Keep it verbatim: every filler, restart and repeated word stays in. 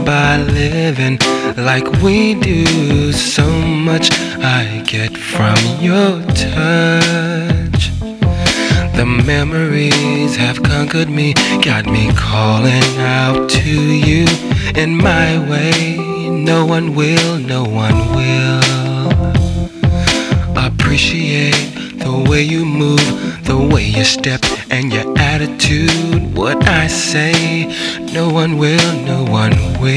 by living like we do. So much I get from your touch. The memories have conquered me, got me calling out to you in my way. No one will, no one will appreciate the way you move, the way you step, and your attitude. What I say, no one will, no one will.